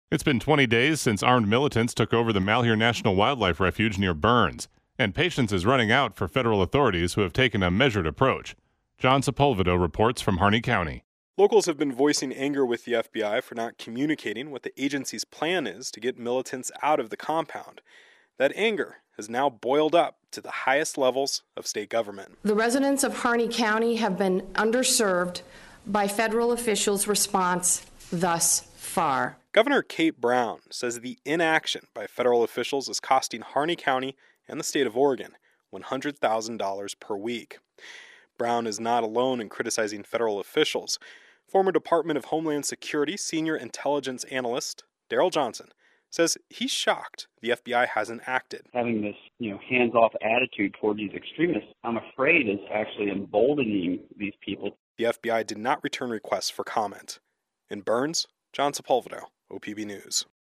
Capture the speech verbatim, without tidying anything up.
It's been twenty days since armed militants took over the Malheur National Wildlife Refuge near Burns, and patience is running out for federal authorities who have taken a measured approach. John Sepulvedo reports from Harney County. Locals have been voicing anger with the F B I for not communicating what the agency's plan is to get militants out of the compound. That anger has now boiled up to the highest levels of state government. The residents of Harney County have been underserved by federal officials' response thus far. Governor Kate Brown says the inaction by federal officials is costing Harney County and the state of Oregon one hundred thousand dollars per week. Brown is not alone in criticizing federal officials. Former Department of Homeland Security senior intelligence analyst Daryl Johnson says he's shocked the F B I hasn't acted. Having this, you know, hands-off attitude toward these extremists, I'm afraid is actually emboldening these people. The F B I did not return requests for comment. In Burns, John Sepulvedo, O P B News.